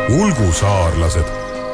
ulgusaarlased.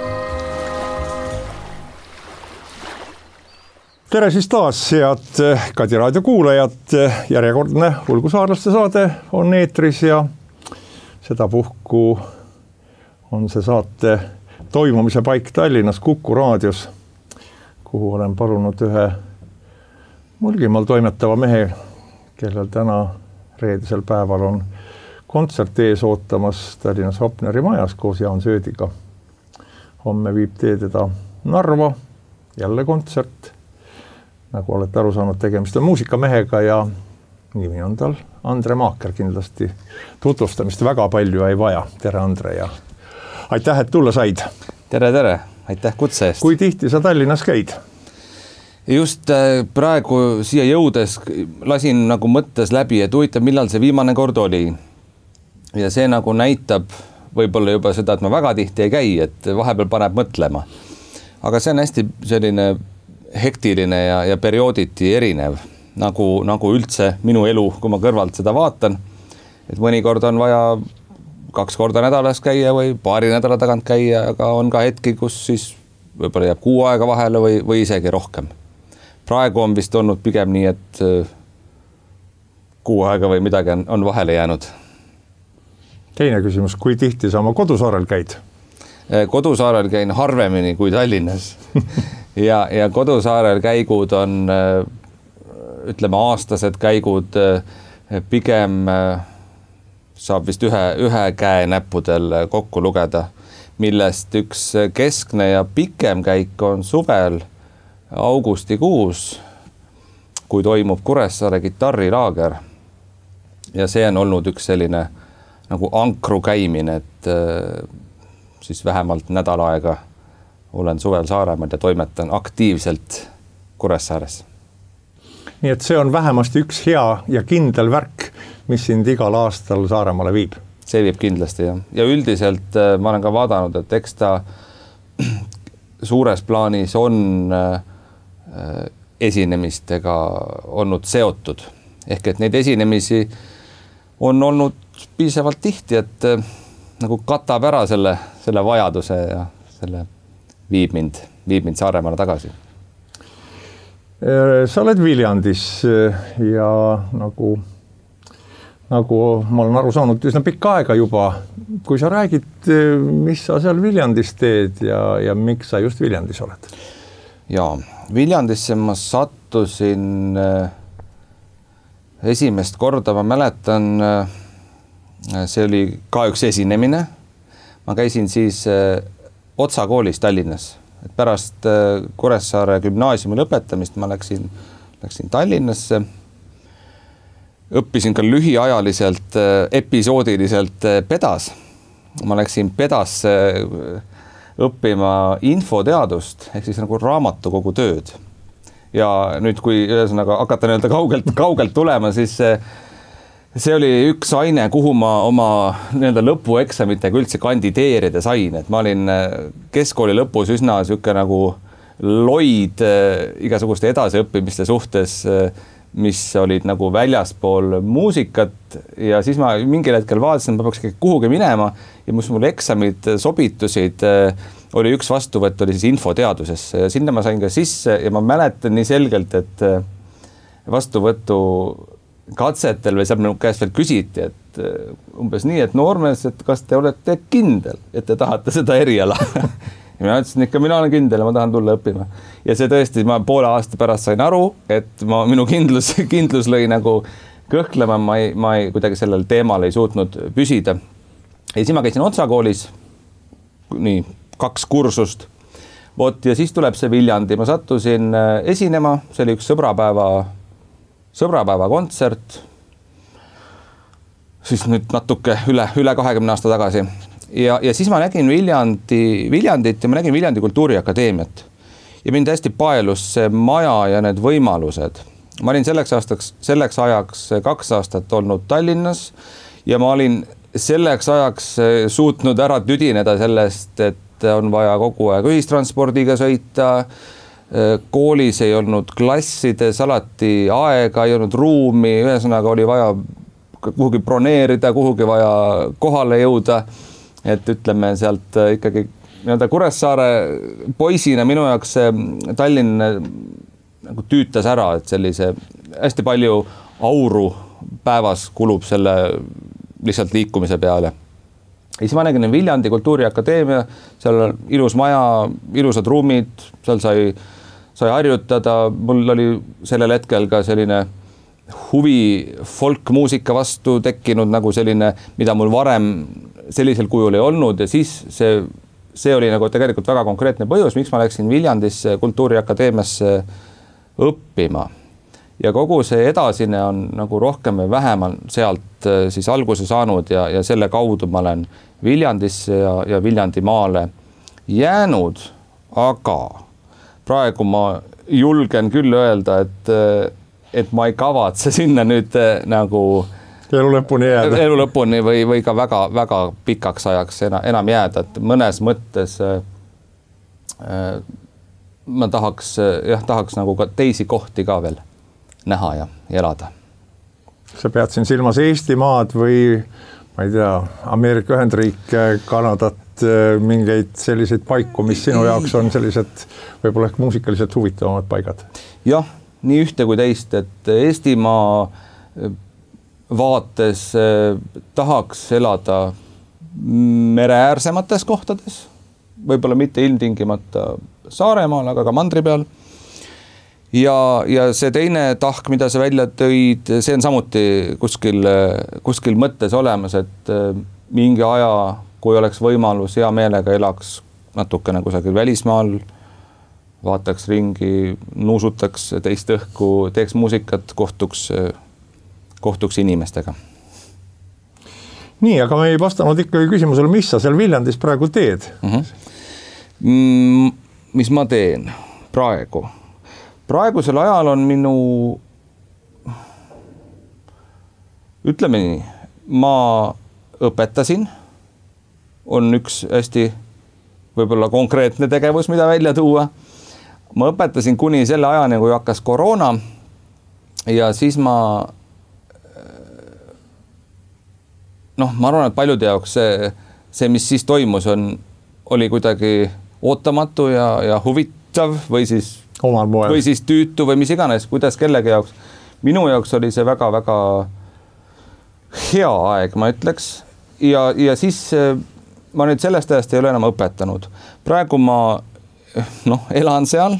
Tere siis taas, head Kadi raadio kuulajad. Järjekordne ulgusaarlaste saade on eetris ja sedapuhku on see saate toimumise paik Tallinnas Kuku raadios, kuhu olen palunud ühe Mulgimaal toimetava mehe, kellel täna reedesel päeval on kontsert ees ootamas Tallinnas Hopneri majas koos Jaan Söödiga. Homme viib teda Narva, jälle kontsert. Nagu olete aru saanud, tegemist on muusikamehega ja nimi on tal Andre Maaker, kindlasti tutvustamist väga palju ei vaja. Tere Andre ja aitäh, et tulla said. Tere, aitäh kutse eest. Kui tihti sa Tallinnas käid? Just praegu siia jõudes lasin nagu mõttes läbi, et huvitav, millal see viimane kord oli. Ja see nagu näitab võib-olla juba seda, et ma väga tihti ei käi, et vahepeal paneb mõtlema. Aga see on hästi selline hektiline ja periooditi erinev, nagu üldse minu elu, kui ma kõrvalt seda vaatan. Et mõnikord on vaja 2 korda nädalas käia või paari nädala tagant käia, aga on ka hetki, kus siis võib-olla jääb 6 aega vahele või isegi rohkem. Praegu on vist olnud pigem nii, et 6 aega või midagi on vahele jäänud. Teine küsimus, kui tihti sa oma kodusaarel käid? Kodusaarel käin harvemini kui Tallinnas. ja kodusaarel käigud on, ütleme, aastased käigud pigem saab vist ühe käe näppudel kokku lugeda, millest üks keskne ja pikem käik on suvel augustikuus, kui toimub Kuressaare kitarrilaager. Ja see on olnud üks selline nagu ankru käimine, et siis vähemalt nädal aega olen suvel Saaremaal ja toimetan aktiivselt Kuressaares. Nii et see on vähemasti üks hea ja kindel värk, mis sind igal aastal Saaremaale viib. See viib kindlasti, jah. Ja üldiselt ma olen ka vaadanud, et eks ta suures plaanis on esinemistega olnud seotud. Ehk et neid esinemisi on olnud piisavalt tihti, et nagu katab ära selle vajaduse ja selle viib mind Saaremaale tagasi. Sa oled Viljandis ja nagu ma olen aru saanud üsna pikka aega juba. Kui sa räägid, mis sa seal Viljandis teed ja miks sa just Viljandis oled? Jaa, Viljandisse ma sattusin esimest korda, ma mäletan, see oli ka üks esinemine. Ma käisin siis Otsa koolis Tallinnas. Et pärast Kuressaare gümnaasiumi lõpetamist ma läksin Tallinnasse. Õppisin ka lühiajaliselt, episoodiliselt Pedas. Ma läksin Pedasse õppima infoteadust, ehk siis nagu raamatukogu tööd. Ja nüüd, kui ühesõnaga hakata kaugelt tulema, siis see oli üks aine, kuhu ma oma lõpueksamitega üldse kandideerida sain. Et ma olin keskkooli lõpus üsna siuke nagu loid igasuguste edasiõppimiste suhtes, mis olid nagu väljaspool muusikat ja siis ma mingil hetkel vaatasin, et ma peaks kuhugi minema ja mul eksamid sobitusid, oli üks vastuvõtt, oli siis infoteadusesse ja sinna ma sain ka sisse ja ma mäletan nii selgelt, et vastuvõtu katsetel või seal minu käest veel küsiti, et umbes nii, et noormees, et kas te olete kindel, et te tahate seda eriala? Ja ma ütlesin ikka, mina olen kindel ja ma tahan tulla õppima. Ja see tõesti, ma poole aasta pärast sain aru, et minu kindlus lõi nagu kõhklema, ma ei kuidagi sellel teemal ei suutnud püsida. Ja siis ma käisin Otsa koolis, nii 2 kursust. Ja siis tuleb see Viljandi, ma sattusin esinema, see oli üks sõbrapäeva kontsert, siis nüüd natuke üle 20 aasta tagasi. Ja siis ma nägin Viljandit ja ma nägin Viljandi Kultuuriakadeemiat. Ja mind hästi paelus see maja ja need võimalused. Ma olin selleks ajaks 2 aastat olnud Tallinnas ja ma olin selleks ajaks suutnud ära tüdineda sellest, et on vaja kogu aeg ühistranspordiga sõita. Koolis ei olnud klassides alati aega, ei olnud ruumi, ühesõnaga oli vaja kuhugi broneerida, kuhugi vaja kohale jõuda. et ütleme sealt ikkagi nii-öelda Kuressaare poisina minu jaoks Tallinn nagu tüütas ära, et sellise hästi palju auru päevas kulub selle lihtsalt liikumise peale. Ja siis ma nägin Viljandi Kultuuriakadeemia, seal ilus maja, ilusad ruumid, seal sai harjutada, mul oli sellel hetkel ka selline huvi folkmuusika vastu tekkinud nagu selline, mida mul varem sellisel kujul ei olnud ja siis see oli nagu tegelikult väga konkreetne põhjus, miks ma läksin Viljandisse Kultuuriakadeemiasse õppima. Ja kogu see edasine on nagu rohkem või vähem sealt siis alguse saanud ja selle kaudu ma olen Viljandisse ja Viljandimaale jäänud, aga praegu ma julgen küll öelda, et ma ei kavatse sinna nüüd nagu elu lõpuni või ka väga pikaks ajaks enam jääda, et mõnes mõttes ma tahaks nagu ka teisi kohti ka veel näha ja elada. Sa pead siin silmas Eestimaad või ma ei tea, Ameerika Ühendriike, Kanadat, mingeid selliseid paiku, mis sinu jaoks on sellised võib-olla muusikaliselt huvitavamad paigad? Jah, nii ühte kui teist, et Eestimaa vaates tahaks elada mereäärsemates kohtades, võib-olla mitte ilmtingimata Saaremaal, aga ka mandri peal. Ja see teine tahk, mida sa välja tõid, see on samuti kuskil mõttes olemas, et mingi aja, kui oleks võimalus, hea meelega elaks natukene kusagil välismaal, vaataks ringi, nuusutaks teist õhku, teeks muusikat, kohtuks inimestega. Nii, aga me ei vastanud ikkagi küsimusele, mis sa seal Viljandis praegu teed? Mis ma teen praegu? Praegusel ajal on minu, ütleme nii, ma õpetasin, on üks hästi võib-olla konkreetne tegevus, mida välja tuua. Ma õpetasin kuni selle ajani, kui hakkas koroona ja siis ma arvan, et paljude jaoks see, mis siis toimus, oli kuidagi ootamatu ja huvitav või siis tüütu või mis iganes, kuidas kellegi jaoks. Minu jaoks oli see väga-väga hea aeg, ma ütleks. Ja siis ma nüüd sellest ajast ei ole enam õpetanud. Praegu ma elan seal,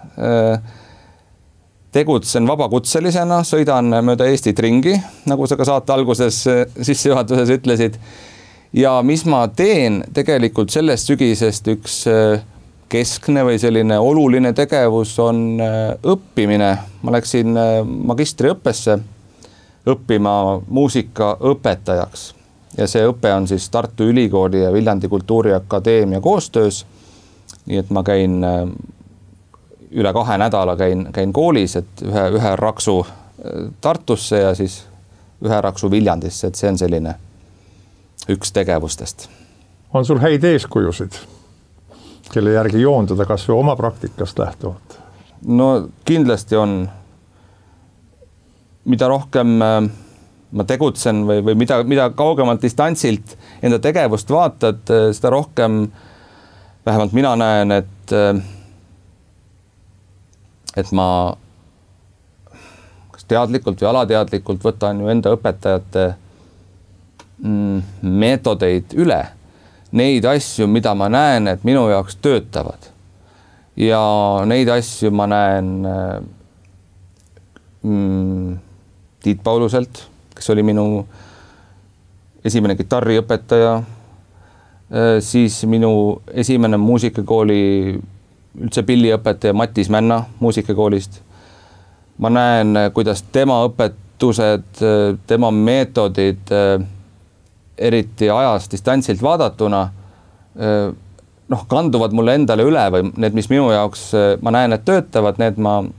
tegutsen vabakutselisena, sõidan mööda Eestit ringi, nagu sa ka saate alguses sissejuhatuses ütlesid. Ja mis ma teen tegelikult sellest sügisest üks keskne või selline oluline tegevus on õppimine. Ma läksin magistriõppesse õppima muusikaõpetajaks ja see õpe on siis Tartu Ülikooli ja Viljandi Kultuuriakadeemia koostöös. Nii et ma käin üle 2 nädala käin koolis, et ühe raksu Tartusse ja siis ühe raksu Viljandisse, et see on selline üks tegevustest. On sul häid eeskujusid, kelle järgi joonduda kas või oma praktikast lähtuvalt? No kindlasti on, mida rohkem ma tegutsen või mida kaugemalt distantsilt enda tegevust vaatad, seda rohkem vähemalt mina näen, et ma kas teadlikult või alateadlikult võtan ju enda õpetajate meetodeid üle. Neid asju, mida ma näen, et minu jaoks töötavad. Ja neid asju ma näen Tiit Pauluselt, kes oli minu esimene kitarriõpetaja, siis minu esimene muusikakooli üldse pilliõpetaja Matis Männa muusikakoolist. Ma näen, kuidas tema õpetused, tema meetodid eriti ajas distantsilt vaadatuna kanduvad mulle endale üle või need, mis minu jaoks ma näen, et töötavad, neid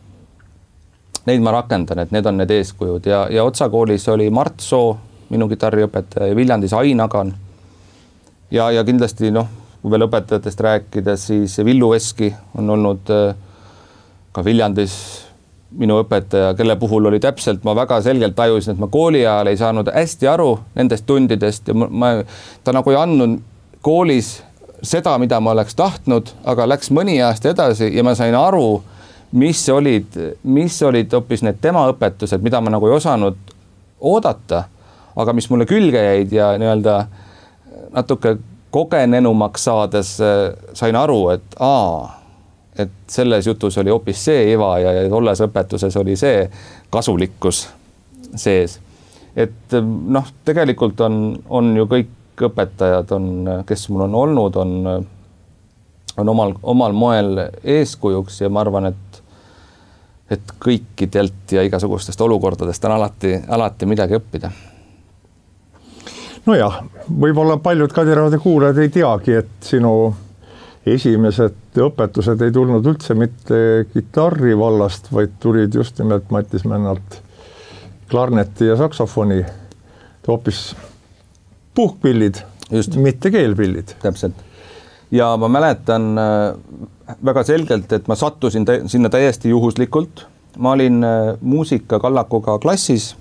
ma rakendan, et need on need eeskujud ja Otsakoolis oli Mart Soo, minu kitarriõpetaja ja Viljandis Ain Agan ja kindlasti kui veel õpetajatest rääkida, siis Villu Veski on olnud ka Viljandis minu õpetaja, kelle puhul oli täpselt, ma väga selgelt tajusin, et ma kooli ajal ei saanud hästi aru nendest tundidest ja ta nagu ei andnud koolis seda, mida ma oleks tahtnud, aga läks mõni aasta edasi ja ma sain aru, mis olid hoopis need tema õpetused, mida ma nagu ei osanud oodata, aga mis mulle külge jäid ja nii-öelda natuke kogenenumaks saades sain aru, et selles jutus oli hoopis see iva ja tolles õpetuses oli see kasulikkus sees. Et noh, tegelikult on ju kõik õpetajad, kes mul on olnud, on omal moel eeskujuks ja ma arvan, et kõikidelt ja igasugustest olukordadest on alati midagi õppida. Nojah, võib-olla paljud Kadiraadio kuulajad ei teagi, et sinu esimesed õpetused ei tulnud üldse mitte kitarri vallast, vaid tulid just nimelt Matis Männalt klarneti ja saksofoni, hoopis puhkpillid, mitte keelpillid. Täpselt. Ja ma mäletan väga selgelt, et ma sattusin sinna täiesti juhuslikult. Ma olin muusikakallakuga klassis,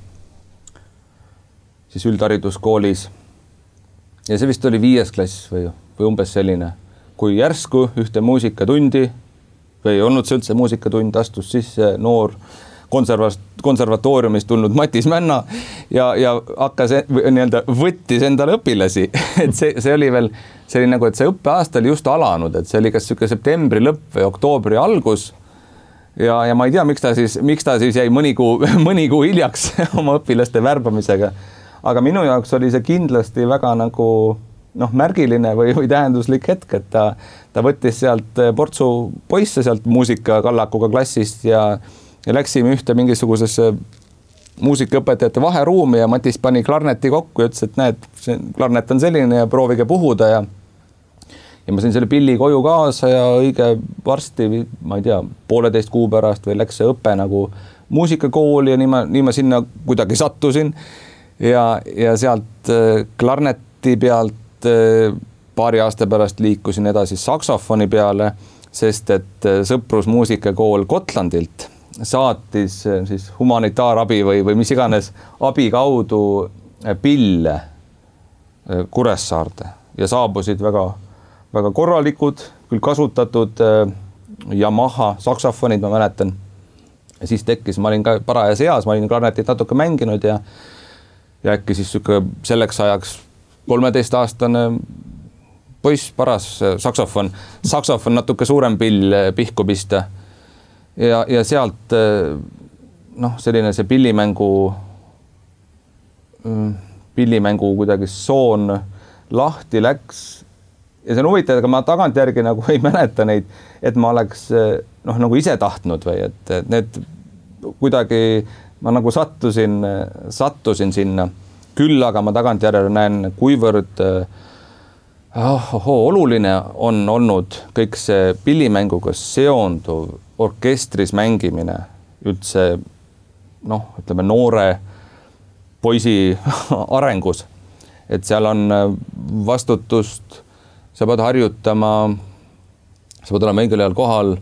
siis üldhariduskoolis ja see vist oli 5. klass või umbes selline, kui järsku ühte muusikatundi või ei olnud see üldse muusikatund, astus sisse noor konservatooriumist tulnud Matis Männa ja hakkas nii-öelda võttis endale õpilasi. Et see oli veel, see oli nagu, et see õppeaasta oli just alanud, et see oli kas septembri lõpp või oktoobri algus ja ma ei tea, miks ta siis jäi mõni kuu hiljaks oma õpilaste värbamisega. Aga minu jaoks oli see kindlasti väga nagu märgiline või tähenduslik hetk, et ta võttis sealt portsu poisse sealt muusikakallakuga klassist ja läksime ühte mingisugusesse muusikaõpetajate vaheruumi ja Matis pani klarneti kokku ja ütles, et näed, see klarnet on selline ja proovige puhuda ja ma sain selle pilli koju kaasa ja õige varsti, ma ei tea, 1,5 kuu pärast või läks see õpe nagu muusikakooli ja nii ma sinna kuidagi sattusin ja sealt klarneti pealt paari aasta pärast liikusin edasi saksofoni peale, sest et sõprusmuusikakool Gotlandilt saatis siis humanitaarabi või mis iganes abi kaudu pille Kuressaarde ja saabusid väga, väga korralikud, küll kasutatud Yamaha saksofonid, ma mäletan. Ja siis tekkis, ma olin ka parajas eas, ma olin klarnetit natuke mänginud ja äkki siis selleks ajaks 13-aastane poiss paras saksofon natuke suurem pill pihku pista. Ja sealt selline see pillimängu kuidagi soon lahti läks ja see on huvitav, aga ma tagantjärgi nagu ei mäleta neid, et ma oleks nagu ise tahtnud või et need kuidagi ma nagu sattusin sinna. Küll aga ma tagantjärgi näen, kuivõrd oluline on olnud kõik see pillimänguga seonduv orkestris mängimine üldse ütleme noore poisi arengus, et seal on vastutust, sa pead harjutama, sa pead olema õigel ajal kohal,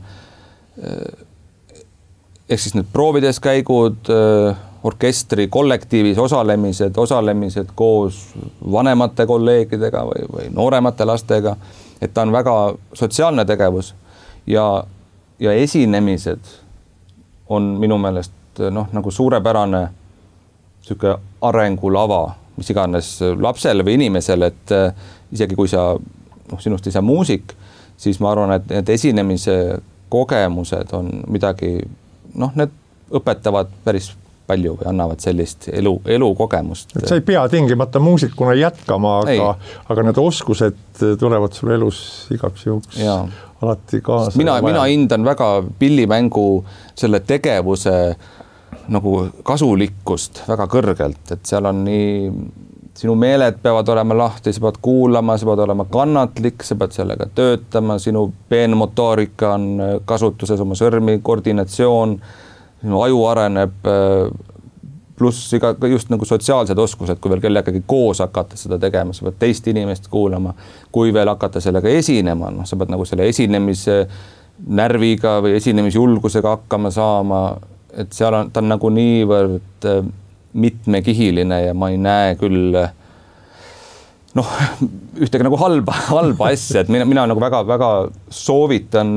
ehk siis need proovides käigud, orkestri kollektiivis osalemised koos vanemate kolleegidega või nooremate lastega, et ta on väga sotsiaalne tegevus ja esinemised on minu meelest nagu suurepärane sihuke arengulava, mis iganes lapsele või inimesele, et isegi kui sa sinust ei saa muusik, siis ma arvan, et need esinemise kogemused on midagi, need õpetavad päris palju või annavad sellist elukogemust. Et sa ei pea tingimata muusikuna jätkama, aga need oskused tulevad sul elus igaks juhuks alati kaasa. Mina hindan väga pillimängu selle tegevuse nagu kasulikkust väga kõrgelt, et seal on nii, sinu meeled peavad olema lahti, sa pead kuulama, sa pead olema kannatlik, sa pead sellega töötama, sinu peenmotoorika on kasutuses, oma sõrmi koordinatsioon, sinu aju areneb, pluss just nagu sotsiaalsed oskused, kui veel kellegagi koos hakata seda tegema, sa pead teist inimest kuulama, kui veel hakata sellega esinema, sa pead nagu selle esinemise närviga või esinemisjulgusega hakkama saama, et seal on, ta on nagu niivõrd mitmekihiline ja ma ei näe küll noh, ühtegi nagu halba asja, et mina nagu väga soovitan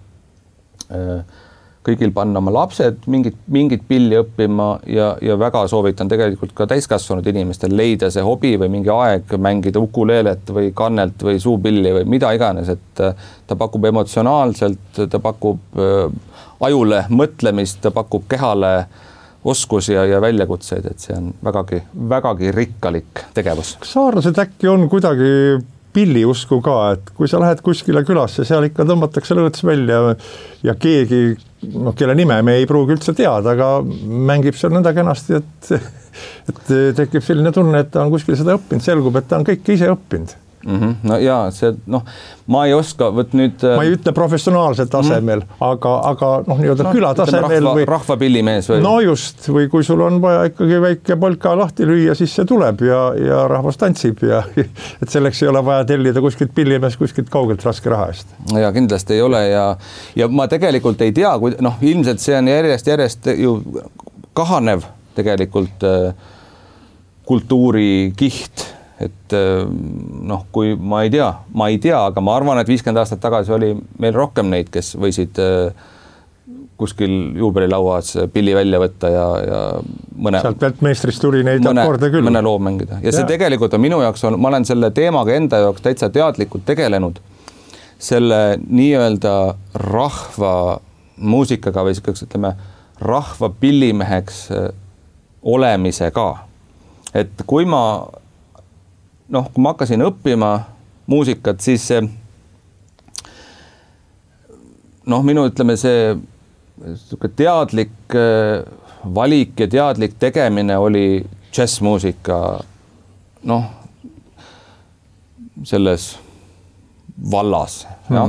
kõigil panna oma lapsed mingit pilli õppima ja väga soovitan tegelikult ka täiskasvanud inimestel leida see hobi või mingi aeg mängida ukuleelet või kannelt või suupilli või mida iganes, et ta pakub emotsionaalselt, ta pakub ajule mõtlemist, ta pakub kehale oskusi ja väljakutseid, et see on vägagi rikkalik tegevus. Kas saarlased äkki on kuidagi pilliusku ka, et kui sa lähed kuskile külasse, seal ikka tõmbatakse lõõts välja ja keegi, kelle nime me ei pruugi üldse teada, aga mängib seal nõnda kenasti, et tekib selline tunne, et ta on kuskil seda õppinud, selgub, et ta on kõik ise õppinud. No jaa, see, ma ei oska, nüüd... Ma ei ütle professionaalsel tasemel, aga nii-öelda küla tasemel või... Rahvapillimees või... No just, või kui sul on vaja ikkagi väike polka lahti lüüa, siis see tuleb ja rahvas tantsib ja et selleks ei ole vaja tellida kuskilt pillimees kuskilt kaugelt raske raha eest. Ja kindlasti ei ole ja ma tegelikult ei tea, ilmselt see on järjest ju kahanev tegelikult kultuurikiht, et kui ma ei tea, aga ma arvan, et 50 aastat tagasi oli meil rohkem neid, kes võisid kuskil juubelilauas pilli välja võtta ja mõne... Sealt pealt meistrist tuli neid akorde küll. Mõne loo mängida. Ja see tegelikult on minu jaoks, ma olen selle teemaga enda jaoks täitsa teadlikult tegelenud selle nii-öelda rahva muusikaga või ütleme rahva pillimeheks olemisega. Et kui ma hakkasin õppima muusikat, siis minu ütleme see teadlik valik ja teadlik tegemine oli džässmuusika selles vallas.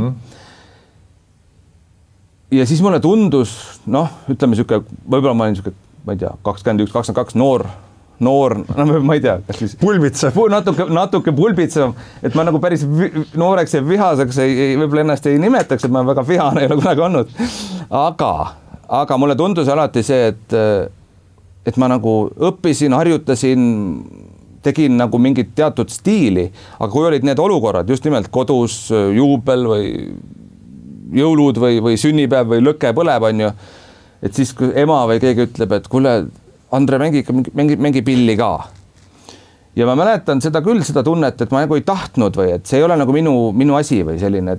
Ja siis mulle tundus, ütleme võib-olla ma olin ma ei tea, 21, 22 noor, ma ei tea, kas siis pulbitsev. Natuke pulbitsev, et ma nagu päris nooreks ja vihaseks võib-olla ennast ei nimetaks, et ma väga vihane ei ole kunagi olnud. Aga mulle tundus alati see, et ma nagu õppisin, harjutasin, tegin nagu mingit teatud stiili, aga kui olid need olukorrad, just nimelt kodus juubel või jõulud või sünnipäev või lõke põleb, on ju, et siis kui ema või keegi ütleb, et kuule, Andre, mängi pilli ka. Ja ma mäletan seda küll, seda tunnet, et ma nagu ei tahtnud või et see ei ole nagu minu asi või selline,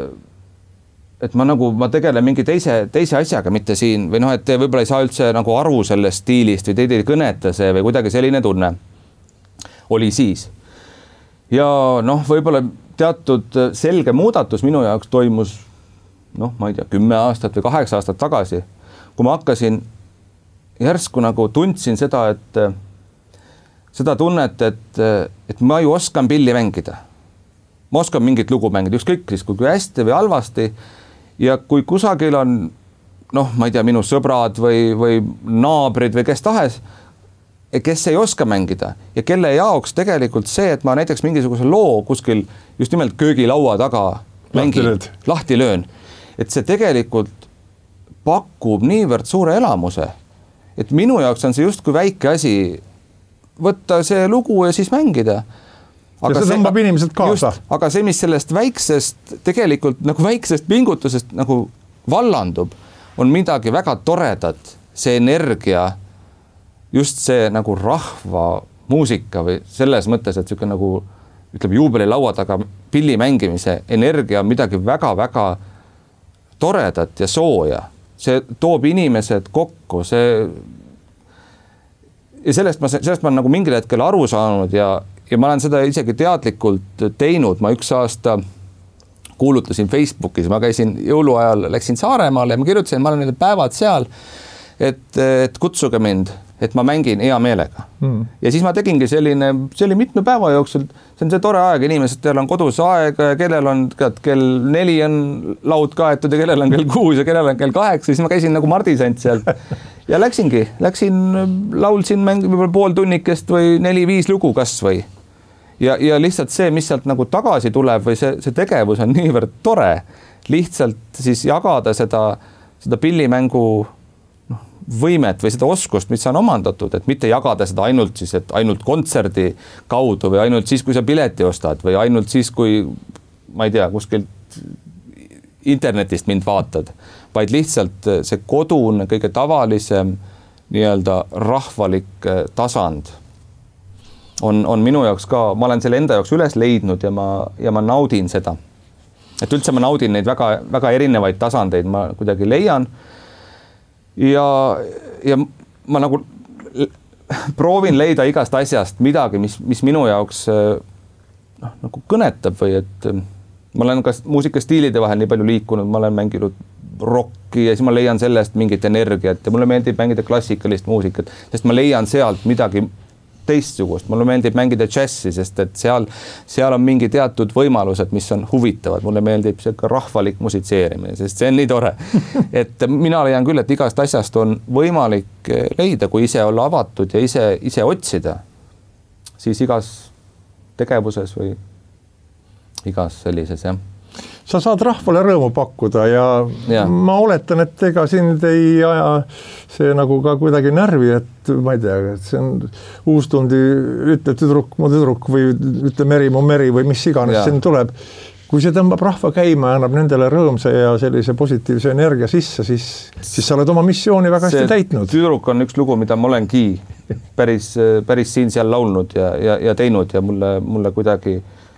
et ma tegelen mingi teise asjaga, mitte siin või et te võib-olla ei saa üldse nagu aru sellest stiilist või teid ei kõneta see või kuidagi selline tunne oli siis. Ja võib-olla teatud selge muudatus minu jaoks toimus, ma ei tea, 10 aastat või 8 aastat tagasi, kui ma hakkasin järsku nagu tundsin seda, seda tunnet, et ma ju oskan pilli mängida. Ma oskan mingit lugu mängida, ükskõik siis, kui hästi või halvasti. Ja kui kusagil on, ma ei tea, minu sõbrad või naabrid või kes tahes, kes ei oska mängida ja kelle jaoks tegelikult see, et ma näiteks mingisuguse loo kuskil just nimelt köögilaua taga mängin, lahti löön, et see tegelikult pakub niivõrd suure elamuse, et minu jaoks on see justkui väike asi võtta see lugu ja siis mängida. Ja see tõmbab inimesed kaasa. Aga see, mis sellest väiksest, tegelikult nagu väiksest pingutusest nagu vallandub, on midagi väga toredat, see energia, just see nagu rahva muusika või selles mõttes, et selline nagu ütleb juubelilaua taga pilli mängimise energia on midagi väga-väga toredat ja sooja. See toob inimesed kokku, ja sellest ma nagu mingil hetkel aru saanud ja ma olen seda isegi teadlikult teinud. Ma 1 aasta kuulutasin Facebookis, ma käisin jõuluajal, läksin Saaremaale ja ma kirjutasin, ma olen need päevad seal, et kutsuge mind, et ma mängin hea meelega. Ja siis ma tegingi see oli mitme päeva jooksul, see on see tore aeg, inimesed, kellel on kodus aeg, kellel on kell 4 on laud kaetud ja kellel on kell 6 ja kellel on kell 8, siis ma käisin nagu mardisant seal ja läksin, laulsin võib-olla pool tunnikest või 4-5 lugu kas või. Ja lihtsalt see, mis sealt nagu tagasi tuleb või see tegevus on niivõrd tore, lihtsalt siis jagada seda pillimängu võimet või seda oskust, mis on omandatud, et mitte jagada seda ainult siis, et ainult kontserdi kaudu või ainult siis, kui sa pileti ostad või ainult siis, kui ma ei tea, kuskilt internetist mind vaatad, vaid lihtsalt see kodune, kõige tavalisem nii-öelda rahvalik tasand on minu jaoks ka, ma olen selle enda jaoks üles leidnud ja ma naudin seda. Et üldse ma naudin neid väga, väga erinevaid tasandeid, ma kuidagi leian ja ma nagu proovin leida igast asjast midagi, mis minu jaoks nagu kõnetab või et ma olen ka muusikastiilide vahel nii palju liikunud, ma olen mänginud rocki ja siis ma leian sellest mingit energiat ja mulle meeldib mängida klassikalist muusikat, sest ma leian sealt midagi teistsugust, mulle meeldib mängida džässi, sest et seal on mingi teatud võimalused, mis on huvitavad, mulle meeldib see ka rahvalik musitseerimine, sest see on nii tore. Et mina leian küll, et igast asjast on võimalik leida, kui ise olla avatud ja ise otsida, siis igas tegevuses või igas sellises, jah. Sa saad rahvale rõõmu pakkuda ja ma oletan, et ega sind ei aja see nagu ka kuidagi närvi, et ma ei tea, et see on uustundi, ütle tüdruk mu tüdruk või ütle meri mu meri või mis iganes siin tuleb. Kui see tõmbab rahva käima ja annab nendele rõõmsa ja sellise positiivse energia sisse, siis sa oled oma missiooni väga hästi täitnud. Tüdruk on üks lugu, mida ma olengi päris siin seal laulnud ja teinud ja mulle kuidagi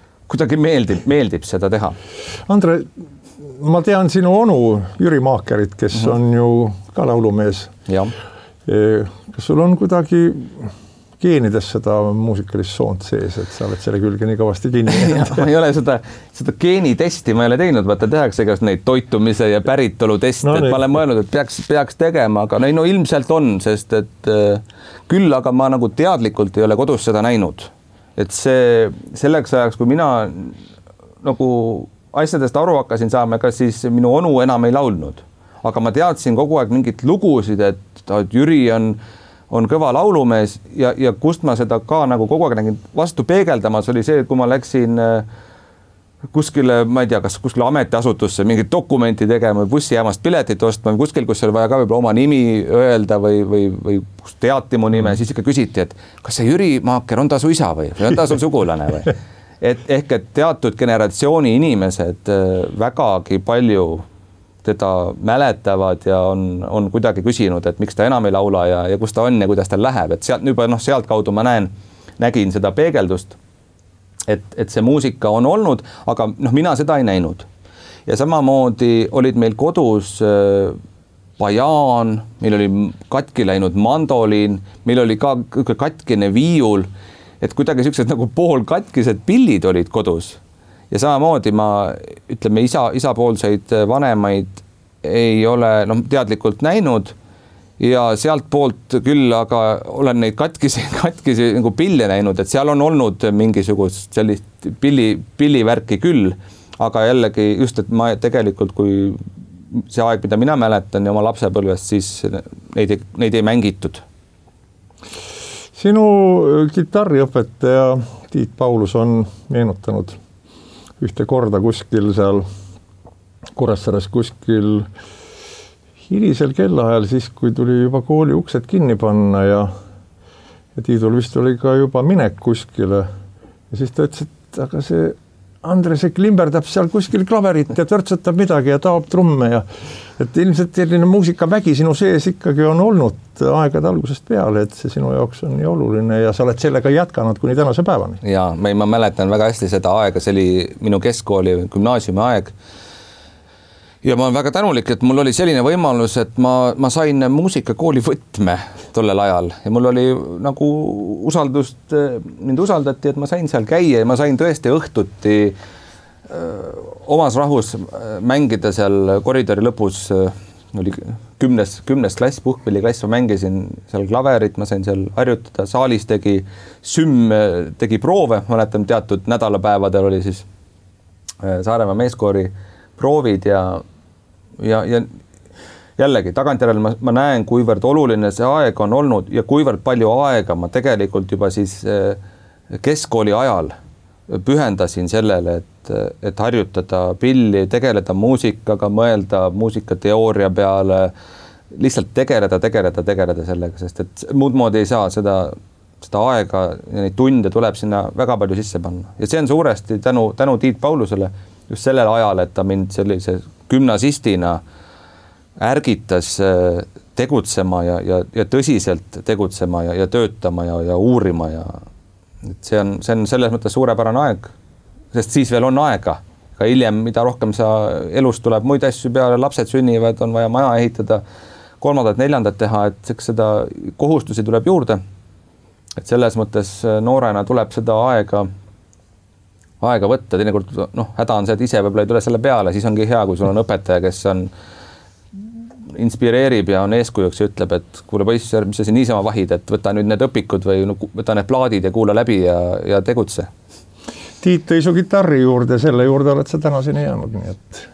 meeldib seda teha. Andre, ma tean sinu onu Jüri Maakerit, kes on ju ka laulumees. Ja. Kas sul on kuidagi geenides seda muusikalist soont sees, et sa oled selle külge nii kõvasti kinni? Ma ei ole seda geenitesti, ma ei ole teinud, vaata tehakse kas neid toitumise ja päritolu teste, et ma olen mõelnud, et peaks tegema, aga no ilmselt on, sest et küll, aga ma nagu teadlikult ei ole kodus seda näinud. Et see selleks ajaks, kui mina nagu asjadest aru hakkasin saama, ega siis minu onu enam ei laulnud. Aga ma teadsin kogu aeg mingit lugusid, et Jüri on kõva laulumees ja kust ma seda ka nagu kogu aeg nägin vastu peegeldamas oli see, et kui ma läksin kuskile, ma ei tea, kas kuskile ametiasutusse mingit dokumenti tegema või bussijaamast piletit ostma või kuskil, kus oli vaja ka võib-olla oma nimi öelda või teati mu nime, siis ikka küsiti, et kas see Jüri Maaker on ta su isa või on ta sul sugulane või? Ehk et teatud generatsiooni inimesed vägagi palju teda mäletavad ja on kuidagi küsinud, et miks ta enam ei laula ja kus ta on ja kuidas tal läheb, et sealt kaudu ma nägin seda peegeldust. Et see muusika on olnud, aga mina seda ei näinud. Ja samamoodi olid meil kodus bajaan, meil oli katki läinud mandoliin, meil oli ka katkine viiul, et kuidagi sellised nagu poolkatkised pillid olid kodus. Ja samamoodi ma, ütleme, isapoolseid vanemaid ei ole teadlikult näinud ja sealt poolt küll, aga olen neid katkisi nagu pille näinud, et seal on olnud mingisugust sellist pillivärki küll, aga jällegi just, et ma tegelikult, kui see aeg, mida mina mäletan ja oma lapsepõlvest, siis neid ei mängitud. Sinu kitarriõpetaja Tiit Paulus on meenutanud ühte korda kuskil seal Kuressaares kuskil hilisel kellaajal, siis kui tuli juba kooli uksed kinni panna ja Tiidul vist oli ka juba minek kuskile ja siis ta ütles, et aga see Andre, see klimberdab seal kuskil klaverit ja törtsatab midagi ja taob trumme ja et ilmselt selline muusikavägi sinu sees ikkagi on olnud aegade algusest peale, et see sinu jaoks on nii oluline ja sa oled sellega jätkanud kuni tänase päevani. Ja, ma mäletan väga hästi seda aega, see oli minu keskkooli gümnaasiumi aeg. Ja ma olen väga tänulik, et mul oli selline võimalus, et ma sain muusikakooli võtme tollel ajal ja mul oli nagu mind usaldati, et ma sain seal käia ja ma sain tõesti õhtuti omas rahus mängida seal koridori lõpus, oli 10. klass, puhkpilliklass, ma mängisin seal klaverit, ma sain seal harjutada, saalis tegi proove, mäletan teatud nädalapäevadel oli siis Saaremaa meeskoori proovid ja jällegi tagantjärele ma näen, kuivõrd oluline see aeg on olnud ja kuivõrd palju aega ma tegelikult juba siis keskkooli ajal pühendasin sellele, et harjutada pilli, tegeleda muusikaga, mõelda muusikateooria peale lihtsalt tegeleda sellega, sest et muud moodi ei saa seda aega ja neid tunde tuleb sinna väga palju sisse panna. Ja see on suuresti tänu Tiit Paulusele just sellel ajal, et ta mind sellise gümnasistina ärgitas tegutsema ja tõsiselt tegutsema ja töötama ja uurima ja see on selles mõttes suurepärane aeg, sest siis veel on aega. Ka hiljem, mida rohkem sa elus tuleb muid asju peale, lapsed sünnivad, on vaja maja ehitada, 3., 4. teha, et seda kohustusi tuleb juurde. Et selles mõttes noorena tuleb seda aega võtta, teinekord häda on see, et ise võib-olla ei tule selle peale, siis ongi hea, kui sul on õpetaja, kes inspireerib ja on eeskujuks ja ütleb, et kuule poiss, mis sa siin niisama vahid, et võta nüüd need õpikud või võta need plaadid ja kuula läbi ja tegutse. Tiit tõi su kitarri juurde, selle juurde oled sa tänaseni jäänud, nii et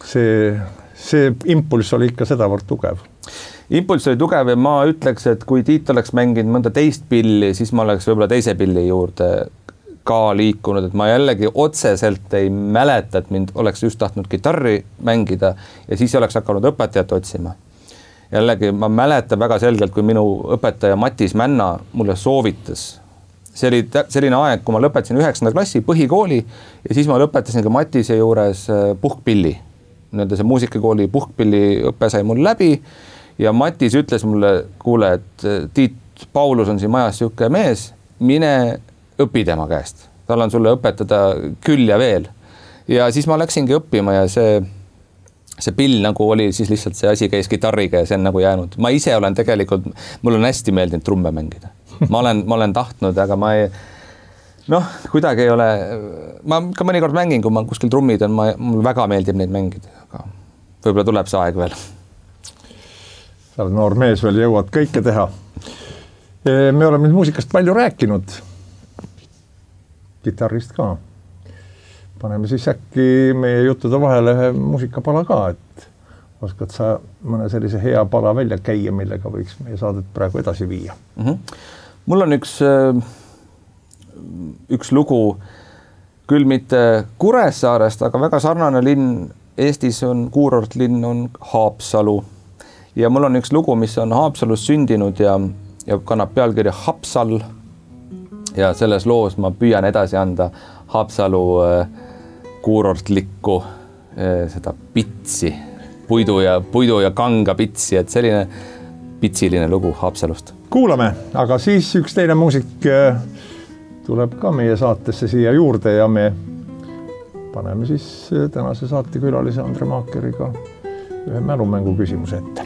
see impulss oli ikka sedavõrd tugev. Impulss oli tugev ja ma ütleks, et kui Tiit oleks mänginud mõnda teist pilli, siis ma oleks võib-olla teise pilli juurde ka liikunud, et ma jällegi otseselt ei mäleta, et mind oleks just tahtnud kitarri mängida ja siis oleks hakanud õpetajat otsima. Jällegi ma mäletan väga selgelt, kui minu õpetaja Matis Männa mulle soovitas. See oli selline aeg, kui ma lõpetasin 9. klassi põhikooli ja siis ma lõpetasin ka Matise juures puhkpilli. See muusikakooli puhkpilli õppe sai mul läbi ja Matis ütles mulle, kuule, et Tiit Paulus on siin majas siuke mees, mine õpi tema käest. Tal on sulle õpetada küll ja veel. Ja siis ma läksingi õppima ja see pill nagu oli siis lihtsalt see asi käis kitarriga ja see on nagu jäänud. Ma ise olen tegelikult, mul on hästi meeldinud trumme mängida. Ma olen tahtnud, aga ma ei, kuidagi ei ole, ma ka mõnikord mängin, kui ma kuskil trummid on, mul väga meeldib neid mängida, aga võib-olla tuleb see aeg veel. Sa oled noor mees veel, jõuad kõike teha. Me oleme muusikast palju rääkinud, kitarrist ka. Paneme siis äkki meie juttude vahele ühe muusikapala ka, et oskad sa mõne sellise hea pala välja käia, millega võiks meie saadet praegu edasi viia? Mul on üks lugu, küll mitte Kuressaarest, aga väga sarnane linn Eestis on, kuurortlinn on Haapsalu. Ja mul on üks lugu, mis on Haapsalus sündinud ja kannab pealkirja Hapsal. Ja selles loos ma püüan edasi anda Haapsalu kuurortlikku seda pitsi, puidu ja kanga pitsi, et selline pitsiline lugu Haapsalust. Kuulame, aga siis üks teine muusik tuleb ka meie saatesse siia juurde ja me paneme siis tänase saate külalise Andre Maakeriga ühe mälumängu küsimuse ette.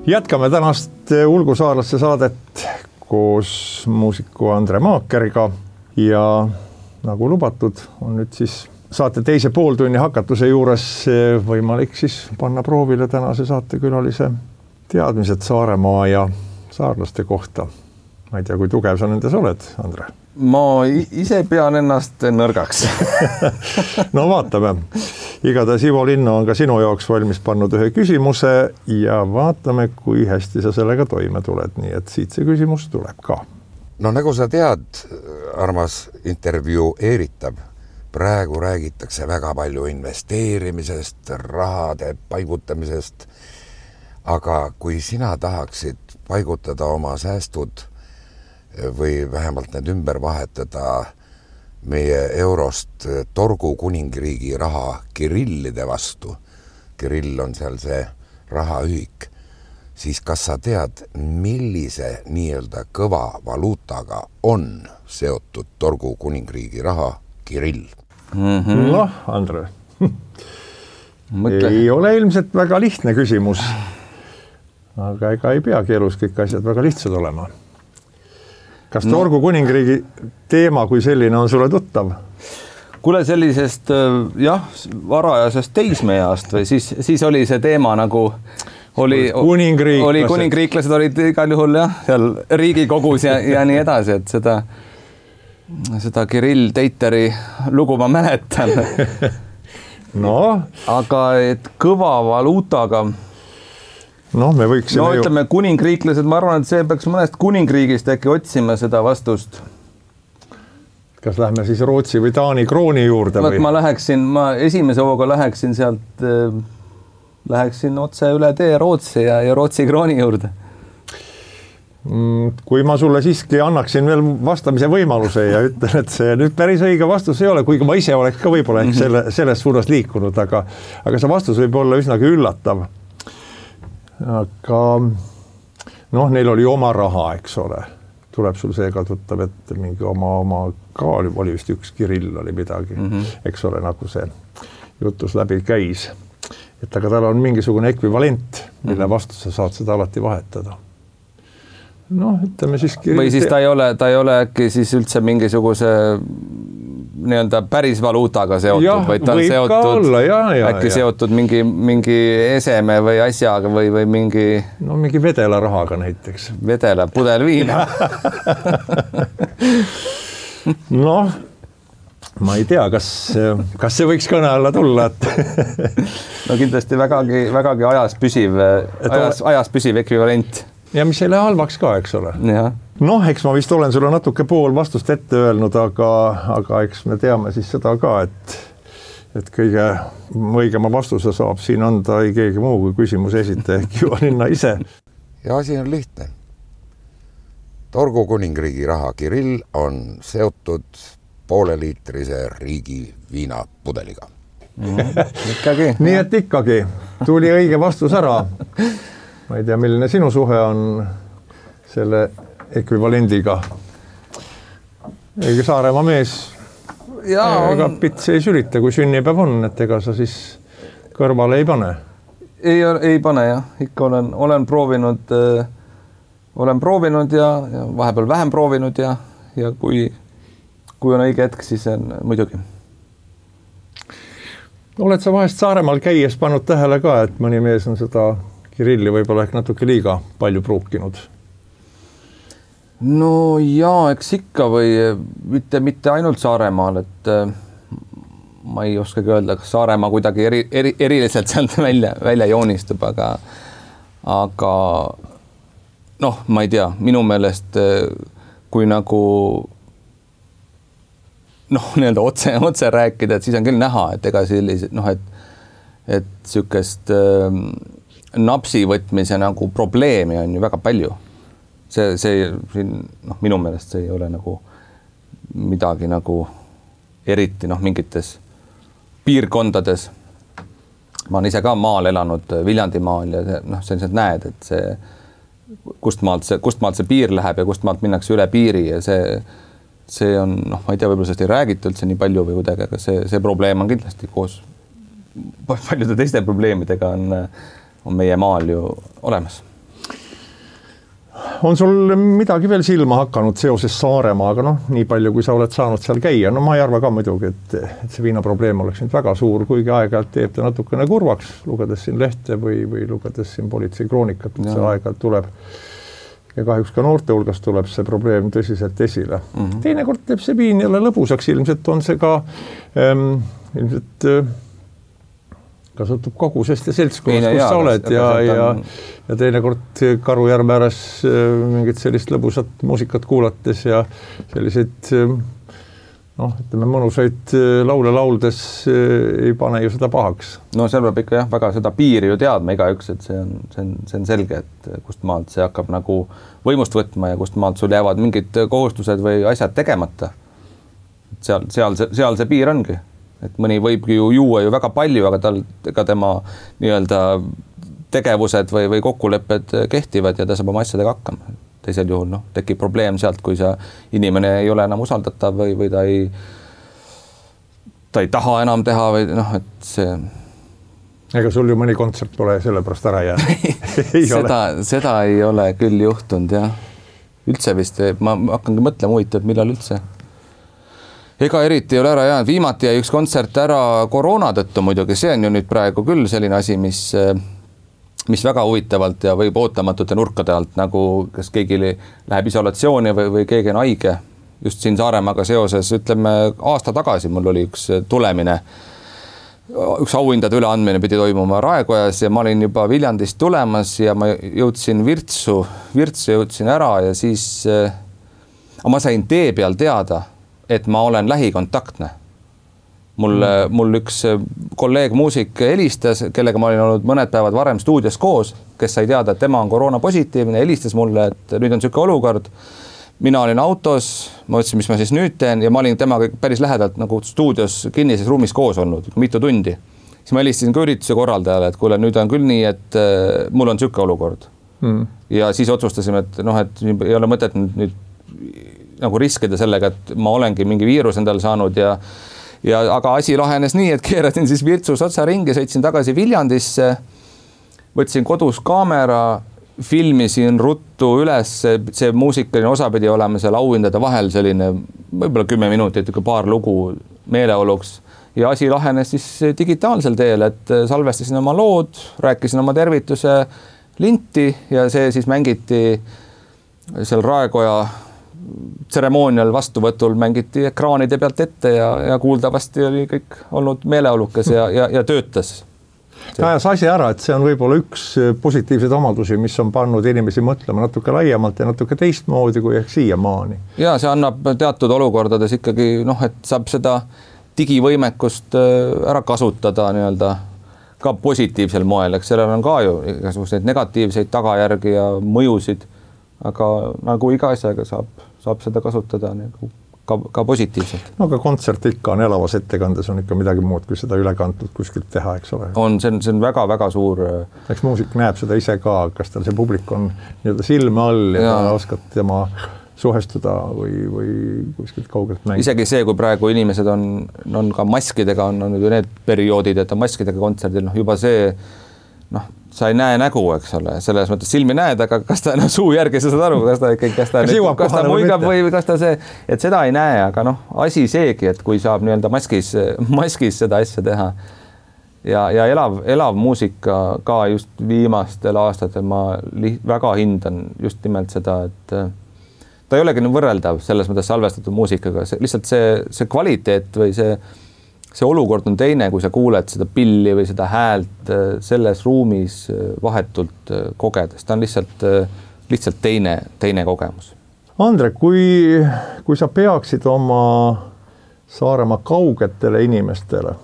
Jätkame tänast Ulgusaarlaste saadet koos muusiku Andre Maakeriga ja nagu lubatud on nüüd siis saate teise pooltunni hakatuse juures võimalik siis panna proovile tänase saatekülalise teadmised Saaremaa ja saarlaste kohta. Ma ei tea, kui tugev sa nendes oled, Andre? Ma ise pean ennast nõrgaks. No vaatame. Igatahes Ivo Linno on ka sinu jaoks valmis pannud ühe küsimuse ja vaatame, kui hästi sa sellega toime tuled. Nii et siit see küsimus tuleb ka. No nagu sa tead, armas intervjuu eeritab, praegu räägitakse väga palju investeerimisest, rahade paigutamisest, aga kui sina tahaksid paigutada oma säästud või vähemalt need ümber vahetada meie eurost Torgu kuningriigi raha kirillide vastu, kirill on seal see rahaühik, siis kas sa tead, millise nii-öelda kõva valuutaga on seotud Torgu kuningriigi raha kirill? Noh, Andre, ei ole ilmselt väga lihtne küsimus, aga ega ei peagi elus kõik asjad väga lihtsad olema. Kas Torgu kuningriigi teema kui selline on sulle tuttav? Kuule sellisest varajasest teismeeast või siis oli see teema nagu kuningriiklased olid igal juhul seal Riigikogus ja nii edasi, et seda Kirill Teiteri lugu ma mäletan. No. Aga et kõva valuutaga me võiksime ütleme kuningriiklased, ma arvan, et see peaks mõnest kuningriigist äkki otsima seda vastust. Kas lähme siis Rootsi või Taani krooni juurde? Ma esimese hooga läheksin otse üle tee Rootsi ja Rootsi krooni juurde. Kui ma sulle siiski annaksin veel vastamise võimaluse ja ütlen, et see nüüd päris õige vastus ei ole, kuigi ma ise oleks ka võib-olla selles suunas liikunud, aga see vastus võib olla üsnagi üllatav. Aga neil oli oma raha, eks ole. Tuleb sul seega tuttav, et mingi oma ka oli vist üks Kirill oli midagi, eks ole, nagu see jutus läbi käis. Et aga tal on mingisugune ekvivalent, mille vastu sa saad seda alati vahetada. Ütleme siis Kirill. Või siis ta ei ole äkki siis üldse mingisuguse nii-öelda päris valuutaga seotud, vaid ta on seotud, äkki seotud mingi eseme või asjaga või mingi... mingi vedela rahaga näiteks. Vedela, pudel viina. Ma ei tea, kas see võiks kõne alla tulla, et... kindlasti vägagi ajas püsiv ekvivalent. Ja mis ei lähe halvaks ka, eks ole. Eks ma vist olen sulle natuke pool vastust ette öelnud, aga eks me teame siis seda ka, et kõige õigema vastuse saab siin anda ei keegi muu kui küsimuse esitaja ehk Ivo Linna ise. Ja asi on lihtne. Torgu kuningriigi raha Kirill on seotud pooleliitrise riigi viinapudeliga. Ikkagi. Nii et ikkagi tuli õige vastus ära. Ma ei tea, milline sinu suhe on selle ekvivalendiga. Ega Saaremaa mees ega pits ei sülita, kui sünnipäev on, et ega sa siis kõrvale ei pane. Ei pane jah, ikka olen proovinud ja vahepeal vähem proovinud ja kui on õige hetk, siis on muidugi. Oled sa vahest Saaremaal käies pannud tähele ka, et mõni mees on seda Kirilli võib-olla ehk natuke liiga palju pruukinud? Eks ikka või mitte ainult Saaremaal, et ma ei oskagi öelda, kas Saaremaa kuidagi eriliselt sealt välja joonistub, aga ma ei tea, minu meelest kui nagu nii-öelda otse rääkida, et siis on küll näha, et ega sellised, et sükest napsi võtmise nagu probleemi on ju väga palju. See siin, minu meelest see ei ole nagu midagi nagu eriti mingites piirkondades. Ma olen ise ka maal elanud, Viljandimaal ja sellised näed, et see, kust maalt see piir läheb ja kust maalt minnakse üle piiri ja see on, ma ei tea, võib-olla sellest ei räägita üldse nii palju või kuidagi, aga see probleem on kindlasti koos paljude teiste probleemidega on meie maal ju olemas. On sul midagi veel silma hakanud seoses Saaremaaga, noh, nii palju, kui sa oled saanud seal käia, no ma ei arva ka muidugi, et see viinaprobleem oleks nüüd väga suur, kuigi aeg-ajalt teeb ta natukene kurvaks, lugedes siin lehte või lugedes siin politsei kroonikat, et see aeg-ajalt tuleb. Ja kahjuks ka noorte hulgas tuleb see probleem tõsiselt esile. Teinekord teeb see viin jälle lõbusaks, ilmselt on see ka ilmselt kasutub kogusest ja seltskonnast, kus sa oled ja teinekord Karujärve ääres mingit sellist lõbusat muusikat kuulates ja selliseid ütleme mõnusaid laule lauldes ei pane ju seda pahaks. No seal peab ikka väga seda piiri ju teadma igaüks, et see on selge, et kust maalt see hakkab nagu võimust võtma ja kust maalt sul jäävad mingid kohustused või asjad tegemata. Seal see piir ongi. Et mõni võibki ju juua ju väga palju, aga ega tema nii-öelda tegevused või kokkulepped kehtivad ja ta saab oma asjadega hakkama. Teisel juhul tekib probleem sealt, kui see inimene ei ole enam usaldatav või ta ei taha enam teha või et see... Ega sul ju mõni kontsert pole sellepärast ära jäänud. Seda ei ole küll juhtunud, jah. Üldse vist, ma hakkangi mõtlema huvitav, millal üldse. Ega eriti ei ole ära jäänud. Viimati jäi üks kontsert ära koroona tõttu muidugi. See on ju nüüd praegu küll selline asi, mis väga huvitavalt ja võib ootamatute nurkade alt, nagu kas keegi läheb isolatsiooni või keegi on haige. Just siin Saaremaaga seoses, ütleme aasta tagasi mul oli üks tulemine. Üks auhindade üleandmine pidi toimuma Raekojas ja ma olin juba Viljandist tulemas ja ma jõudsin Virtsu jõudsin ära ja siis ma sain tee peal teada, et ma olen lähikontaktne. Mul üks kolleeg muusik helistas, kellega ma olin olnud mõned päevad varem stuudios koos, kes sai teada, et tema on koroonapositiivne, helistas mulle, et nüüd on selline olukord. Mina olin autos, ma mõtlesin, mis ma siis nüüd teen ja ma olin temaga päris lähedalt nagu stuudios kinnises ruumis koos olnud, mitu tundi. Siis ma helistasin ka ürituse korraldajale, et kuule, nüüd on küll nii, et mul on selline olukord. Ja siis otsustasime, et ei ole mõtet nüüd nagu riskida sellega, et ma olengi mingi viirus endale saanud aga asi lahenes nii, et keerasin siis Virtsus otsa ringi, sõitsin tagasi Viljandisse, võtsin kodus kaamera, filmisin ruttu üles, see muusikaline osa pidi olema seal auhindade vahel selline võib-olla 10 minutit, paar lugu meeleoluks ja asi lahenes siis digitaalsel teel, et salvestasin oma lood, rääkisin oma tervituse linti ja see siis mängiti seal Raekoja tseremoonial vastuvõtul mängiti ekraanide pealt ette ja kuuldavasti oli kõik olnud meeleolukas ja töötas. Ta ajas asi ära, et see on võib-olla üks positiivseid omadusi, mis on pannud inimesi mõtlema natuke laiemalt ja natuke teistmoodi kui ehk siiamaani. Ja see annab teatud olukordades ikkagi, et saab seda digivõimekust ära kasutada nii-öelda ka positiivsel moel, eks sellel on ka ju igasuguseid negatiivseid tagajärgi ja mõjusid, aga nagu iga asjaga saab seda kasutada nagu ka positiivselt. No aga kontsert ikka on elavas ettekandes, on ikka midagi muud, kui seda ülekantud kuskilt teha, eks ole. See on väga-väga suur. Eks muusik näeb seda ise ka, kas tal see publik on nii-öelda silme all ja ta oskab tema suhestuda või kuskilt kaugelt mängida. Isegi see, kui praegu inimesed on ka maskidega, on ju need perioodid, et on maskidega kontserdil, juba see sa ei näe nägu, eks ole, selles mõttes silmi näed, aga kas ta suu järgi sa saad aru, kas ta muigab või kas ta see, et seda ei näe, aga asi seegi, et kui saab nii-öelda maskis seda asja teha ja elav muusika ka just viimastel aastatel ma väga hindan just nimelt seda, et ta ei olegi võrreldav selles mõttes salvestatud muusikaga, lihtsalt see kvaliteet või see olukord on teine, kui sa kuuled seda pilli või seda häält selles ruumis vahetult kogedes. Ta on lihtsalt teine kogemus. Andre, kui sa peaksid oma Saaremaa kaugetele inimestele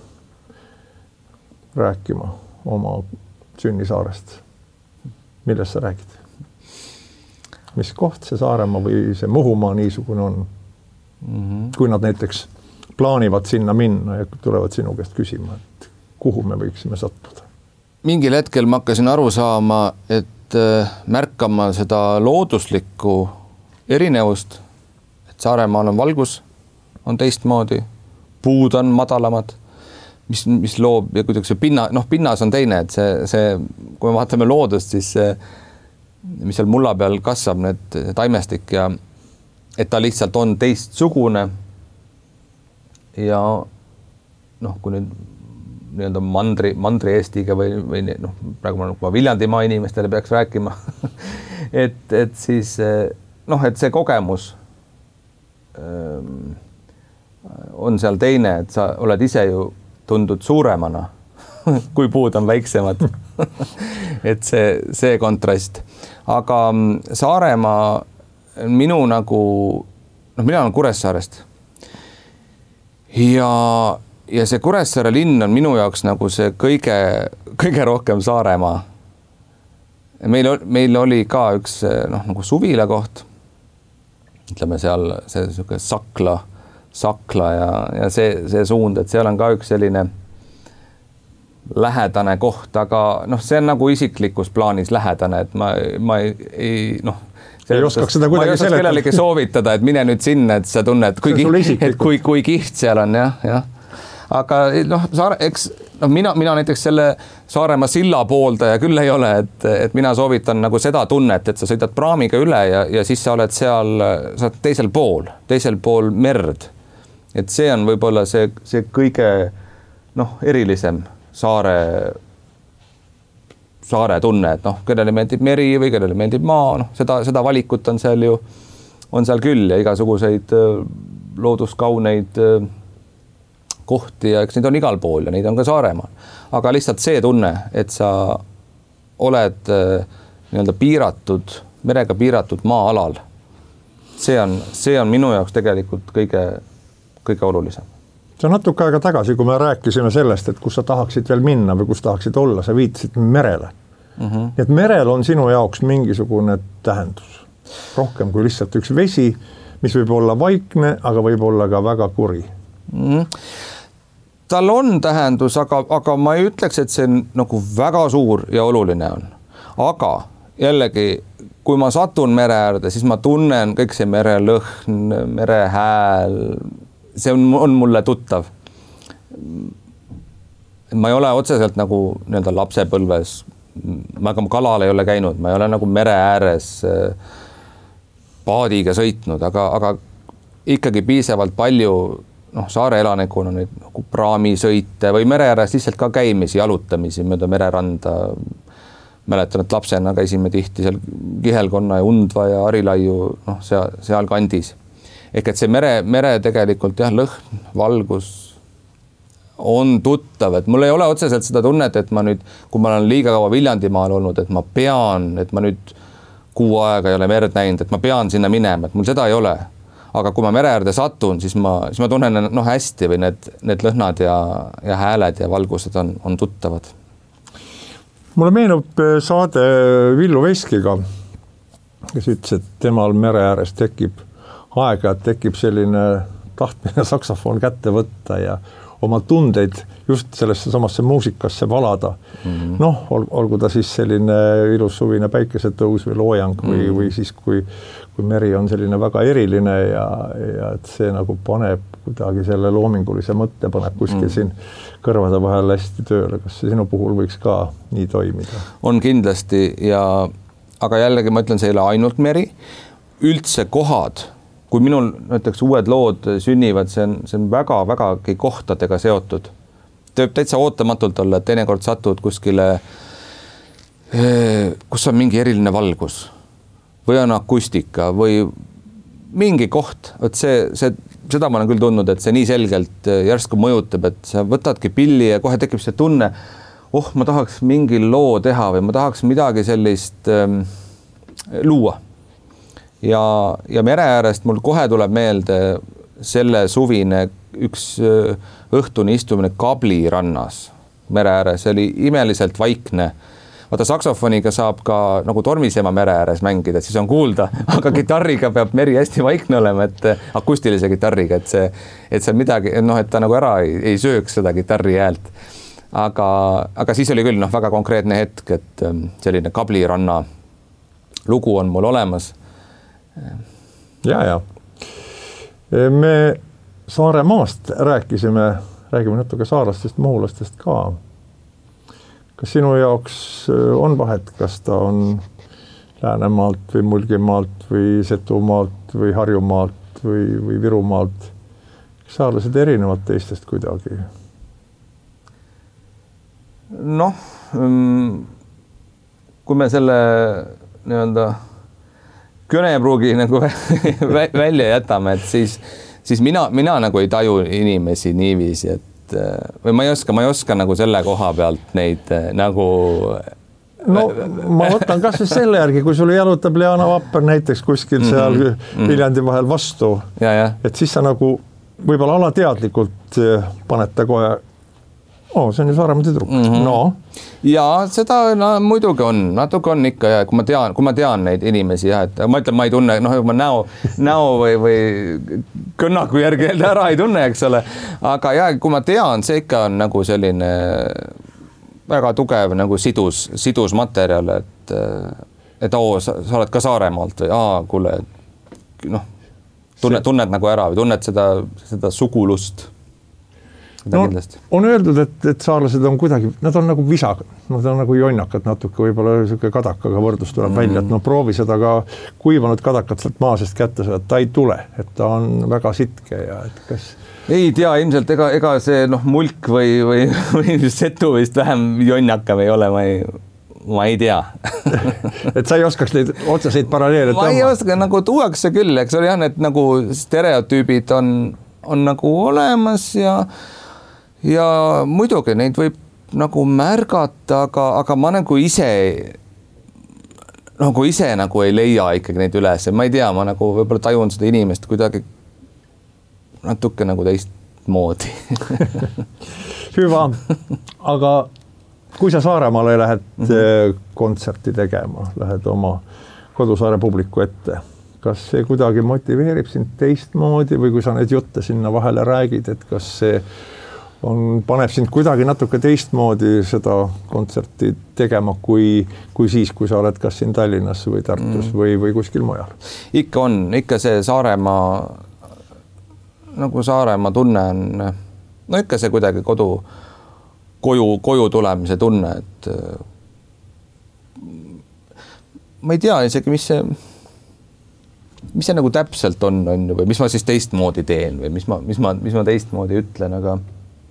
rääkima oma sünnisaarest, millest sa räägid? Mis koht see Saaremaa või see Muhumaa niisugune on? Kui nad näiteks plaanivad sinna minna ja tulevad sinu käest küsima, et kuhu me võiksime sattuda? Mingil hetkel ma hakkasin aru saama, et märkama seda looduslikku erinevust, et Saaremaal on valgus, on teistmoodi, puud on madalamad, mis loob ja kuidagi see pinnas on teine, et see, kui me vaatame loodust, siis mis seal mulla peal kasvab, need taimestik ja et ta lihtsalt on teistsugune. Ja noh, kui nüüd nii-öelda mandri Eestiga või noh, praegu ma juba Viljandimaa inimestele peaks rääkima, et siis noh, et see kogemus on seal teine, et sa oled ise ju tundud suuremana, kui puud on väiksemad. et see kontrast. Aga Saaremaa minu nagu, noh, mina olen Kuressaarest ja see Kuressaare linn on minu jaoks nagu see kõige rohkem Saaremaa. Meil oli ka üks noh, nagu suvila koht, ütleme seal see Sakla ja see suund, et seal on ka üks selline lähedane koht, aga noh, see on nagu isiklikus plaanis lähedane, et ma ei noh, ei oskaks seda kuidagi seletada. Kellelegi soovitada, et mine nüüd sinna, et sa tunned, kui kiht seal on, jah. Aga noh, eks noh, mina näiteks selle Saaremaa silla pooldaja küll ei ole, et mina soovitan nagu seda tunnet, et sa sõidad praamiga üle ja siis sa oled seal, sa oled teisel pool merd. Et see on võib-olla see kõige noh, erilisem saare tunne, et noh, kellele meeldib meri või kellele meeldib maa, noh, seda valikut on seal küll ja igasuguseid looduskauneid kohti ja eks neid on igal pool ja neid on ka Saaremaal. Aga lihtsalt see tunne, et sa oled nii-öelda merega piiratud maa-alal, see on minu jaoks tegelikult kõige olulisem. See on natuke aega tagasi, kui me rääkisime sellest, et kus sa tahaksid veel minna või kus tahaksid olla, sa viitasid merele. Nii et merel on sinu jaoks mingisugune tähendus. Rohkem kui lihtsalt üks vesi, mis võib olla vaikne, aga võib olla ka väga kuri. Tal on tähendus, aga ma ei ütleks, et see nagu väga suur ja oluline on. Aga jällegi, kui ma satun mere äärde, siis ma tunnen kõik see merelõhn, merehääl, see on mulle tuttav. Ma ei ole otseselt nagu nii-öelda lapsepõlves, ma ka kalal ei ole käinud, ma ei ole nagu mere ääres paadiga sõitnud, aga ikkagi piisavalt palju saare elanikuna neid nagu praamisõite või mere ääres lihtsalt ka käimisi, jalutamisi mööda mereranda. Mäletan, et lapsena käisime tihti seal Kihelkonna ja Undva ja Arilaiu seal kandis. Ehk et see mere tegelikult lõhn, valgus on tuttav, et mul ei ole otseselt seda tunnet, et ma nüüd, kui ma olen liiga kaua Viljandimaal olnud, et ma nüüd kuu aega ei ole merd näinud, et ma pean sinna minema, et mul seda ei ole. Aga kui ma mere äärde satun, siis ma tunnen hästi või need lõhnad ja hääled ja valgused on tuttavad. Mulle meenub saade Villu Veskiga, kes ütles, et temal mere ääres tekib aega, et tekib selline tahtmine saksofon kätte võtta ja oma tundeid just sellesse samasse muusikasse valada. Noh, olgu ta siis selline ilus suvine päikesetõus või loojang või siis kui meri on selline väga eriline ja et see nagu paneb kuidagi selle loomingulise mõtte, paneb kuskil siin kõrvade vahel hästi tööle. Kas see sinu puhul võiks ka nii toimida? On kindlasti aga jällegi ma ütlen, see ei ole ainult meri. Üldse kohad, kui minul näiteks uued lood sünnivad, see on väga kohtadega seotud. Tööb täitsa ootamatult olla, et teinekord satud kuskile, kus on mingi eriline valgus või on akustika või mingi koht. Seda ma olen küll tundnud, et see nii selgelt järsku mõjutab, et sa võtadki pilli ja kohe tekib see tunne, ma tahaks mingi loo teha või ma tahaks midagi sellist luua. Ja mere äärest mul kohe tuleb meelde selle suvine üks õhtuni istumine Kabli rannas mere ääres. See oli imeliselt vaikne. Vaata, saksofoniga saab ka nagu tormisema mere ääres mängida, siis on kuulda, aga kitarriga peab meri hästi vaikne olema, et akustilise kitarriga, et see midagi, et ta nagu ära ei sööks seda kitarri häält. Aga siis oli küll väga konkreetne hetk, et selline Kabli ranna lugu on mul olemas. Ja. Me Saaremaast räägime natuke saarlastest, muhulastest ka. Kas sinu jaoks on vahet, kas ta on Läänemaalt või Mulgimaalt või Setumaalt või Harjumaalt või Virumaalt. Saarlased erinevad teistest kuidagi? Noh, kui me selle nii-öelda kõnepruugi nagu välja jätame, et siis mina nagu ei taju inimesi niiviisi, et või ma ei oska nagu selle koha pealt neid nagu. No ma võtan kas või selle järgi, kui sulle jalutab Leana Vapper näiteks kuskil seal Viljandi vahel vastu, et siis sa nagu võib-olla alateadlikult paned ta kohe, see on ju Saaremaa tüdruk. No. Ja seda muidugi on, natuke on ikka ja kui ma tean neid inimesi ja et ma ütlen, ma ei tunne, ma näo või kõnnaku järgi ära ei tunne, eks ole, aga ja kui ma tean, see ikka on nagu selline väga tugev nagu sidus materjal, et sa oled ka Saaremaalt või kuule, tunned nagu ära või tunned seda sugulust. No, on öeldud, et saarlased on kuidagi, nad on nagu visakad, nad on nagu jonnakad natuke, võib-olla selline kadakaga võrdlus tuleb välja, et proovi seda ka kuivanud kadakat sealt maa sest kätte saada, ta ei tule, et ta on väga sitke ja et kas ei tea, ilmselt ega see mulk või setu vist vähem jonnakam ei ole, ma ei tea. Et sa ei oskaks neid otseseid paralleele tõmba? Ma ei oska, nagu tuuakse küll, eks ole jah, et nagu stereotüübid on nagu olemas ja muidugi neid võib nagu märgata, aga ma nagu ise nagu ei leia ikkagi neid üles, ma ei tea, ma nagu võib-olla tajun seda inimest kuidagi natuke nagu teistmoodi. Hüva, aga kui sa Saaremaale lähed kontserti tegema, lähed oma kodusaare publiku ette, kas see kuidagi motiveerib sind teistmoodi või kui sa neid jutte sinna vahele räägid, et kas see paneb sind kuidagi natuke teistmoodi seda kontserti tegema kui siis, kui sa oled kas siin Tallinnas või Tartus või kuskil mujal? Ikka on, ikka see Saaremaa tunne on, ikka see kuidagi koju tulemise tunne, et ma ei tea isegi, mis see nagu täpselt on või mis ma siis teistmoodi teen või mis ma teistmoodi ütlen, aga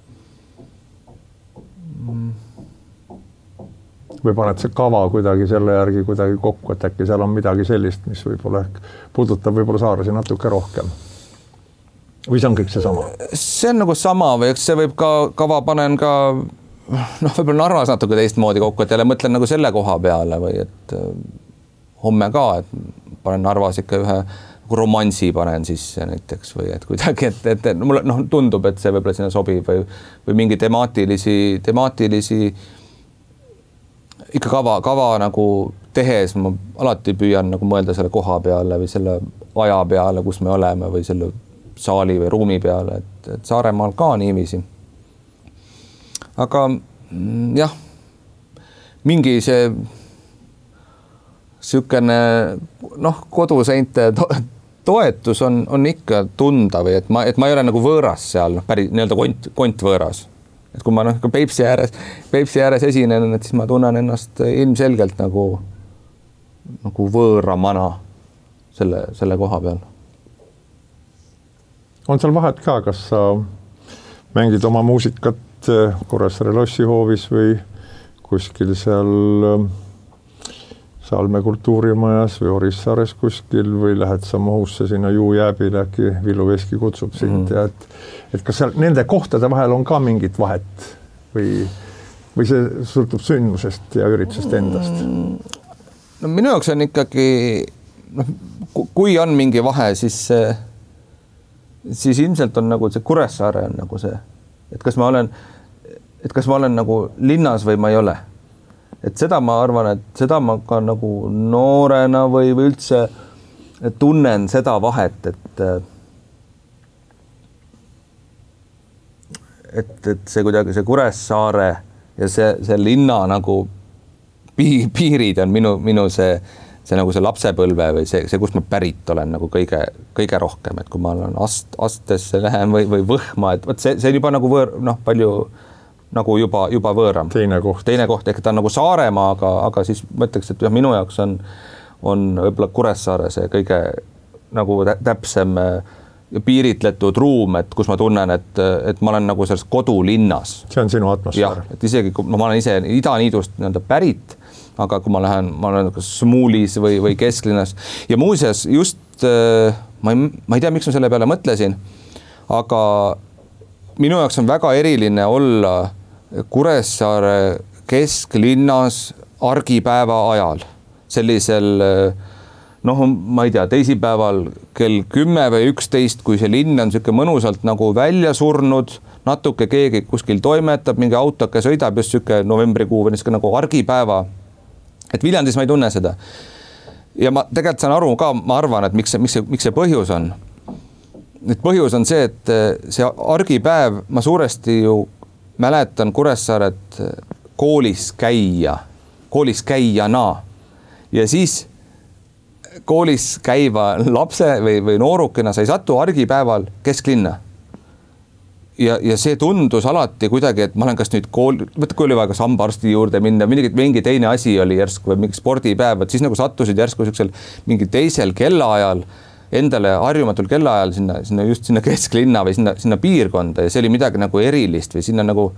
või paned see kava kuidagi selle järgi kuidagi kokku, et äkki seal on midagi sellist, mis võib-olla puudutab võib-olla saarlasi natuke rohkem. Või see on kõik see sama? See on nagu sama või eks see võib ka kava panen ka võib-olla Narvas natuke teistmoodi kokku, et jälle mõtlen nagu selle koha peale või et homme ka, et panen Narvas ikka ühe romansi panen sisse näiteks või et kuidagi, et mulle tundub, et see võib-olla sinna sobib või mingi temaatilisi ikka kava nagu tehes ma alati püüan nagu mõelda selle koha peale või selle aja peale, kus me oleme või selle saali või ruumi peale, et Saaremaal ka niiviisi. Aga jah, mingi see sükene koduseinte toetus on ikka tunda või et ma ei ole nagu võõras seal, päris nii-öelda kontvõõras. Et kui ma Peipsi ääres esinen, et siis ma tunnen ennast ilmselgelt nagu võõramana selle koha peal. On seal vahet ka, kas sa mängid oma muusikat Kuressaare lossihoovis või kuskil seal Salme kultuurimajas või Orissaares kuskil või lähed sa Muhusse sinna Juujääbile, äkki Villu Veski kutsub sind ja et kas seal nende kohtade vahel on ka mingit vahet või see sõltub sündmusest ja üritusest endast? No minu jaoks on ikkagi, kui on mingi vahe, siis ilmselt on nagu see Kuressaare on nagu see, et kas ma olen nagu linnas või ma ei ole. Et seda ma arvan, et seda ma ka nagu noorena või üldse tunnen seda vahet, et see kuidagi see Kuressaare ja see linna nagu piirid on minu see nagu see lapsepõlve või see, kust ma pärit olen nagu kõige rohkem, et kui ma olen Astesse lähen või Võhma, et võt see on juba nagu palju nagu juba võõram. Teine koht, ehk ta on nagu Saaremaa, aga siis ma ütleks, et minu jaoks on võib-olla Kuressaare see kõige nagu täpsem ja piiritletud ruum, et kus ma tunnen, et ma olen nagu selles kodulinnas. See on sinu atmosfäär. Et isegi kui ma olen ise Ida-Niidust pärit, aga kui ma olen Smuulis või kesklinnas ja muuseas just ma ei tea, miks ma selle peale mõtlesin, aga minu jaoks on väga eriline olla Kuressaare kesklinnas argipäeva ajal, sellisel ma ei tea, teisipäeval kell 10 või 11, kui see linn on siuke mõnusalt nagu välja surnud, natuke keegi kuskil toimetab, mingi autoke sõidab just siuke novembrikuu või niisugune nagu argipäeva. Et Viljandis ma ei tunne seda. Ja ma tegelikult saan aru ka, ma arvan, et miks see põhjus on. Et põhjus on see, et see argipäev, ma suuresti ju mäletan Kuressaaret koolis käijana ja siis koolis käiva lapse või noorukena sa ei satu argipäeval kesklinna. Ja see tundus alati kuidagi, et ma olen kas nüüd kui oli vaja kas hambaarsti juurde minna, mingi teine asi oli järsku või mingi spordipäev, et siis nagu sattusid järsku siuksel mingi teisel kellaajal, endale harjumatul kellaajal sinna kesklinna või sinna piirkonda ja see oli midagi nagu erilist või sinna nagu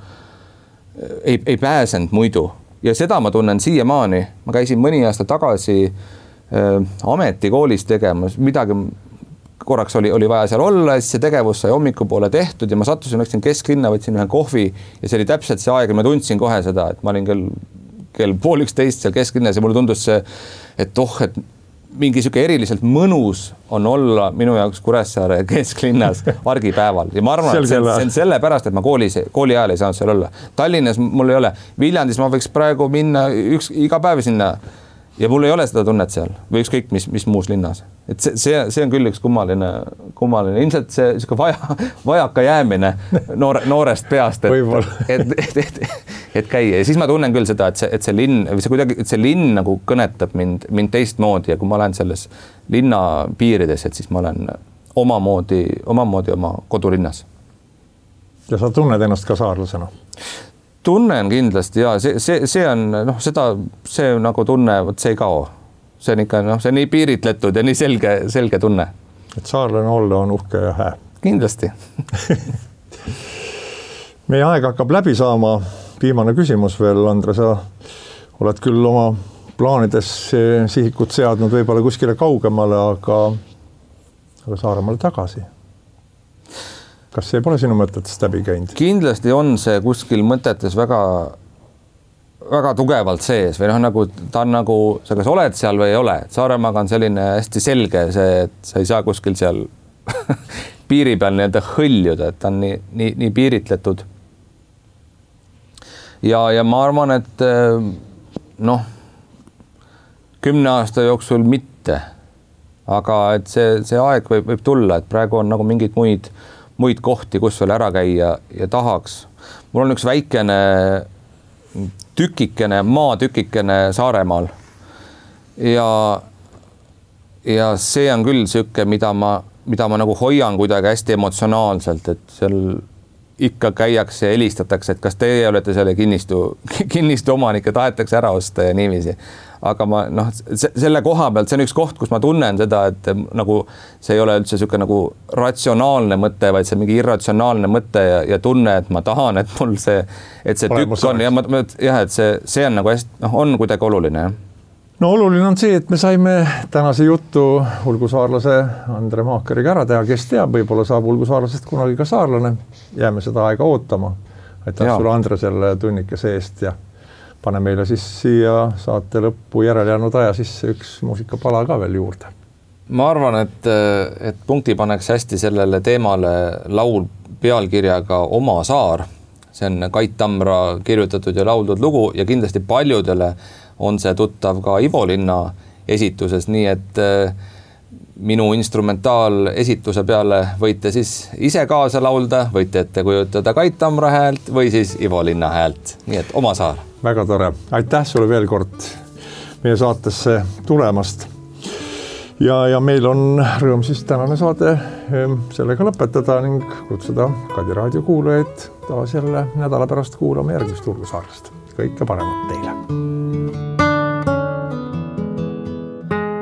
ei pääsenud muidu. Ja seda ma tunnen siiamaani. Ma käisin mõni aasta tagasi ametikoolis tegemas, midagi korraks oli vaja seal olla, siis see tegevus sai hommikupoole tehtud ja ma sattusin, läksin kesklinna, võtsin ühe kohvi ja see oli täpselt see aeg ja ma tundsin kohe seda, et ma olin kell 10:30 seal kesklinnas ja mulle tundus see, et et mingi siuke eriliselt mõnus on olla minu jaoks Kuressaare kesklinnas argipäeval ja ma arvan, et see on sellepärast, et ma kooli ajal ei saanud seal olla. Tallinnas mul ei ole, Viljandis ma võiks praegu minna iga päev sinna ja mul ei ole seda tunnet seal või ükskõik mis muus linnas. Et see on küll üks kummaline. Ilmselt see vajaka jäämine noorest peast, et käia. Ja siis ma tunnen küll seda, et see linn, või see kuidagi, et see linn nagu kõnetab mind teistmoodi ja kui ma olen selles linna piirides, et siis ma olen omamoodi oma kodulinnas. Ja sa tunned ennast ka saarlasena? Tunnen kindlasti ja see on see nagu tunne, see ei kao. See on ikka, see on nii piiritletud ja nii selge tunne. Et saarlane olla on uhke ja hää. Kindlasti. Meie aeg hakkab läbi saama. Viimane küsimus veel, Andre, sa oled küll oma plaanides sihikut seadnud võib-olla kuskile kaugemale, aga Saaremaale tagasi. Kas see pole sinu mõtetest läbi käinud? Kindlasti on see kuskil mõtetes väga tugevalt sees või nagu ta on nagu, sa kas oled seal või ei ole. Saaremaaga on selline hästi selge see, et sa ei saa kuskil seal piiri peal nii-öelda hõljuda, et ta on nii piiritletud. Ja ma arvan, et 10 aasta jooksul mitte, aga et see aeg võib tulla, et praegu on nagu mingid muid kohti, kus veel ära käia ja tahaks. Mul on üks väikene maatükikene Saaremaal ja see on küll siuke, mida ma nagu hoian kuidagi hästi emotsionaalselt, et seal ikka käiakse ja helistatakse, et kas teie olete selle kinnistu omanik ja tahetakse ära osta ja niiviisi. Aga selle koha pealt, see on üks koht, kus ma tunnen seda, et nagu see ei ole üldse siuke nagu ratsionaalne mõte, vaid see mingi irratsionaalne mõte ja tunne, et ma tahan, et mul see tükk on ja et see on nagu hästi, on kuidagi oluline. No oluline on see, et me saime tänase juttu ulgusaarlase Andre Maakeriga ära teha, kes teab, võib-olla saab ulgusaarlasest kunagi ka saarlane. Jääme seda aega ootama. Aitäh sulle, Andre, selle tunnikese eest ja pane meile siis siia saate lõppu järele jäänud aja sisse üks muusikapala ka veel juurde. Ma arvan, et punkti paneks hästi sellele teemale laul pealkirjaga Oma saar. See on Kait Tamra kirjutatud ja lauldud lugu ja kindlasti paljudele on see tuttav ka Ivo Linna esituses, nii et minu instrumentaalesituse peale võite siis ise kaasa laulda, võite ette kujutada Kait Tamra häält või siis Ivo Linna häält, nii et Oma saar. Väga tore. Aitäh sulle veel kord meie saatesse tulemast. Ja meil on rõõm siis tänane saade sellega lõpetada ning kutsuda Kadi raadio kuulajaid taas jälle nädala pärast kuulama järgmist ulgusaarlast. Kõike paremat teile.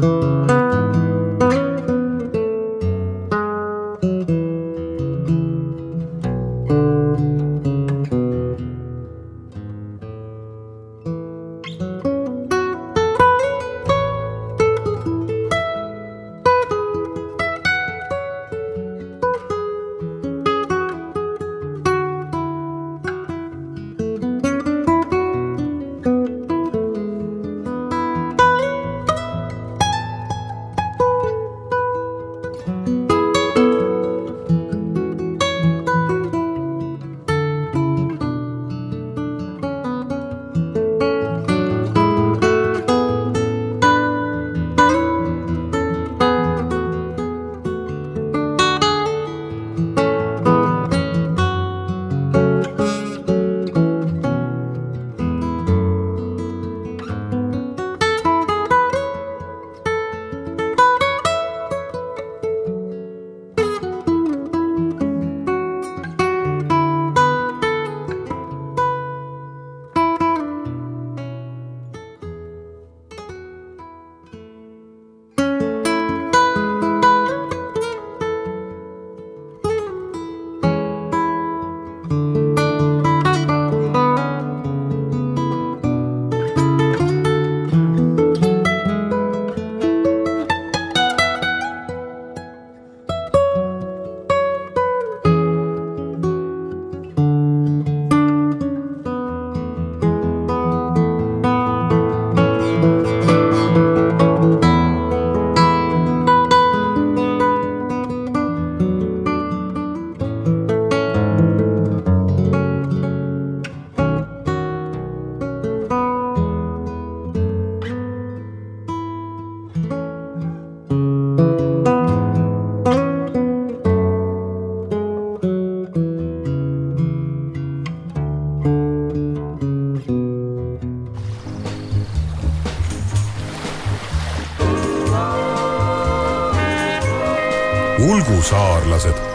Ulgusaarlased